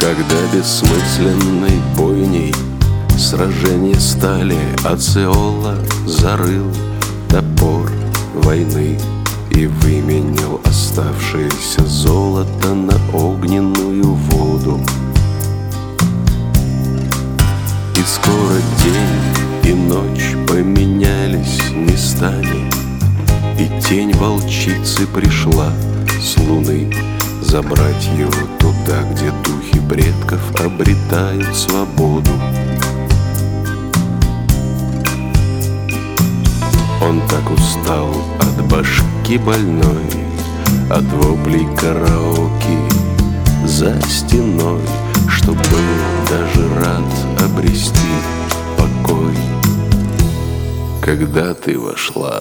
Когда бессмысленной бойней сражения стали, Оцеола зарыл топор войны и выменял оставшееся золото на огненную воду. И скоро день и ночь поменялись местами, и тень волчицы пришла с луны забрать его туда, где духи предков обретают свободу. Он так устал от башки больной, от воплей караоке за стеной, что был даже рад обрести покой. Когда ты вошла,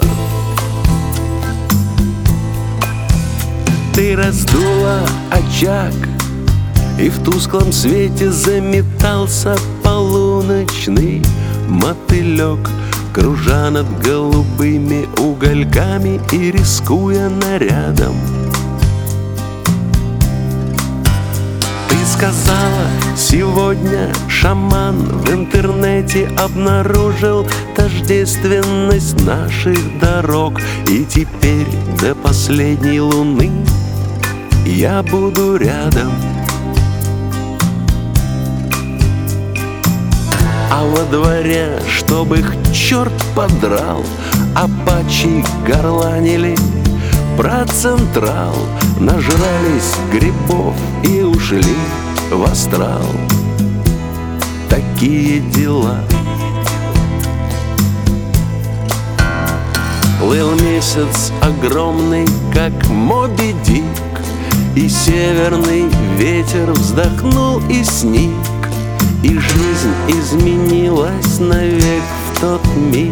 ты раздула очаг, и в тусклом свете заметался полуночный мотылек, кружа над голубыми угольками и рискуя нарядом. Ты сказала, сегодня шаман в интернете обнаружил тождественность наших дорог, и теперь до последней луны я буду рядом. А во дворе, чтобы их черт подрал, апачи горланили про Централ, нажрались грибов и ушли в астрал. Такие дела. Плыл месяц огромный, как Моби Дик, и северный ветер вздохнул и сник, и жизнь изменилась навек в тот миг.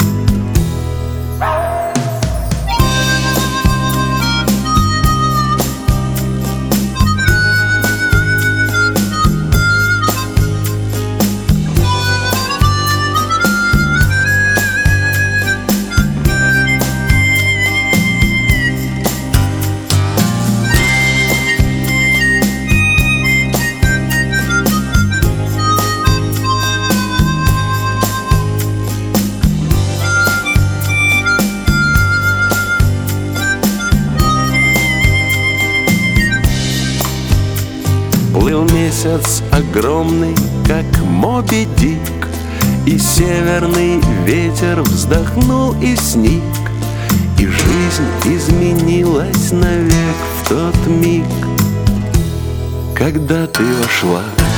Плыл месяц огромный, как Моби Дик, и северный ветер вздохнул и сник, и жизнь изменилась навек в тот миг. Когда ты вошла,